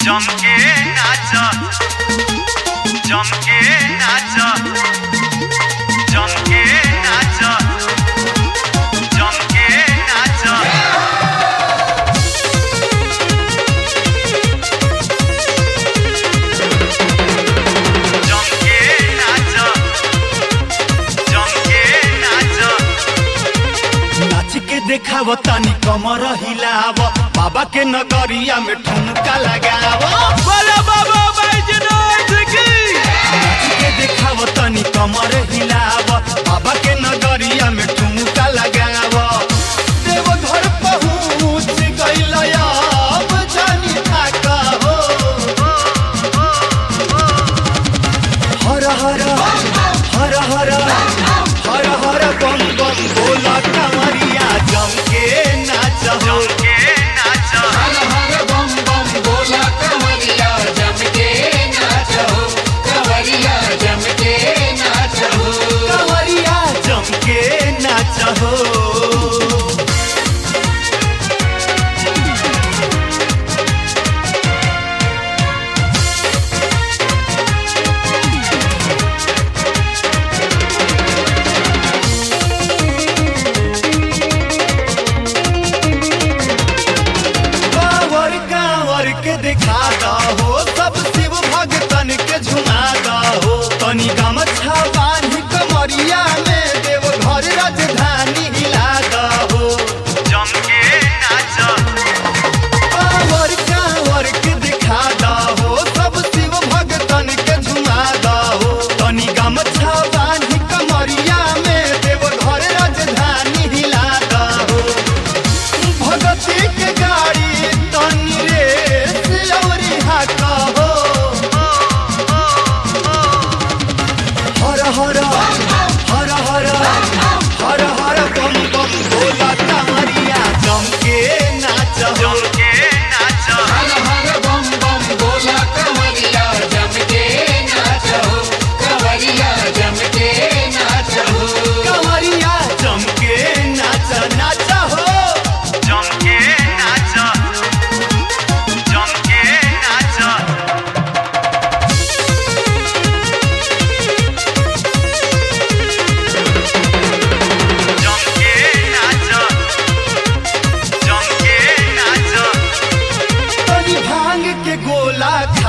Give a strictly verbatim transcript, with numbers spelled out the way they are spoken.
जमके नाच जमके नाच जमके नाच जमके नाच जमके नाच जमके नाच नाच के देखाव तानी कमर हिलाव बाबा के नगरिया में ठुमका लगाव बोलो बाबा बैजनाथ की। नाच के देखाव तानी कमर हिलाव बाबा के नगरिया में ठुमका लगाव देवघर पहुँच गइल अब जानी थाका हो हर हर हर हर हर हर बम बम बोला कमरिया जमके नाच हो जमके नाच हर हर बम बम बोला कंवरिया जमके नाच हो कंवरिया जमके नाच हो कमरिया जमके नाच हो कांवर कांवर के दिखा दहो सब शिव भगतन के झुमा दहो तनी गमछा बांधी कमरिया में देव घर राजधानी हिला दहो जमके नाच कांवर कांवर के दिखा दहो सब शिव भगतन के झुमा दहो तनी गमछा बांधी कमरिया में देव घर राजधानी हिला दहो भगती के गाड़ी तनी रे औरी हाका हो हर हर हर हर हर हर बम बम बोला कमरिया जमके नाच हो जमके नाच हर हर बम बम बोला कंवरिया जमके नाच हो कंवरिया जमके नाच हो कमरिया जमके नाच नाच हो जमके नाच जमके नाच जमके नाच जमके नाच तनी भांग के गोला